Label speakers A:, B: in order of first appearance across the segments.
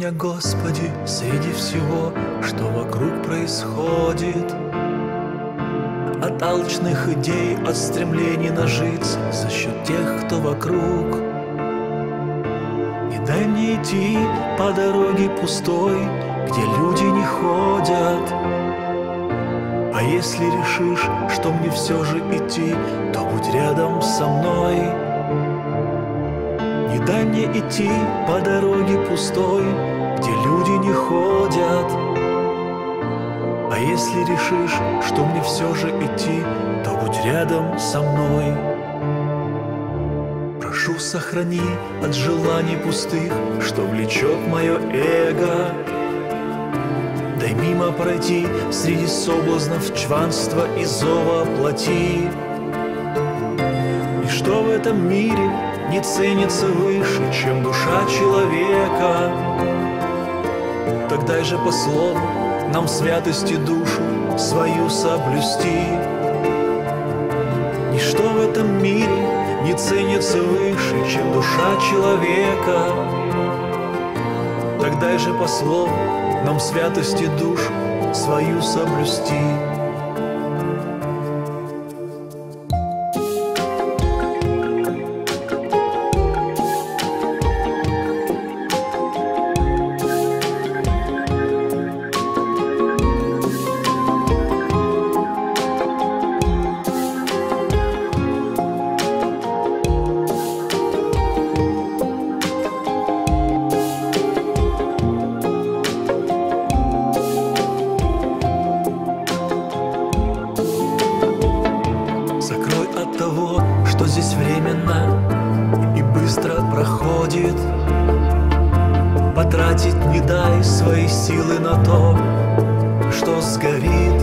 A: меня, Господи, среди всего, что вокруг происходит. От алчных идей, от стремлений нажиться за счет тех, кто вокруг. Не дай мне идти по дороге пустой, где люди не ходят. А если решишь, что мне все же идти, то будь рядом со мной. Не дай мне идти по дороге пустой, где люди не ходят. А если решишь, что мне все же идти, то будь рядом со мной. Прошу, сохрани от желаний пустых, что влечет мое эго. Дай мимо пройти среди соблазнов, чванства и зова плоти. Ничто в этом мире не ценится выше, чем душа человека. Так дай же по слову нам в святости душу свою соблюсти. Ничто в этом мире не ценится выше, чем душа человека. Так дай же по слову нам в святости душу свою соблюсти. Закрой от того, что здесь временно и быстро проходит. Потратить не дай свои силы на то, что сгорит.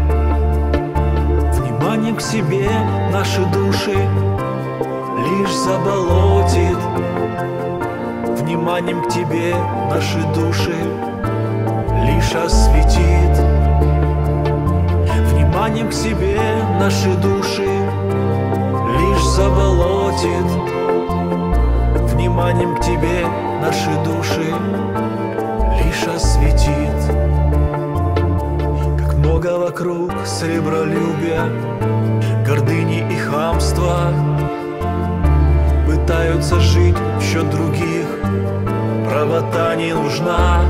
A: Внимание к себе наши души лишь заболотит. Вниманием к тебе наши души лишь осветит. Вниманием к себе наши души лишь заболотит. Вниманием к тебе наши души лишь осветит. Как много вокруг сребролюбия, гордыни и хамства. Пытаются жить в счет других, правота не нужна.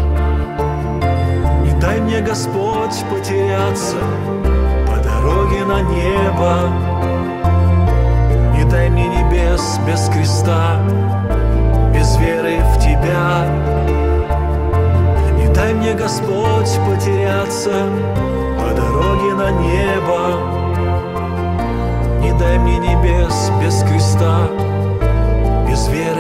A: Не дай мне, Господь, потеряться по дороге на небо. Не дай мне небес без креста, без веры в Тебя. Не дай мне, Господь, потеряться по дороге на небо. Не дай мне небес без креста, без веры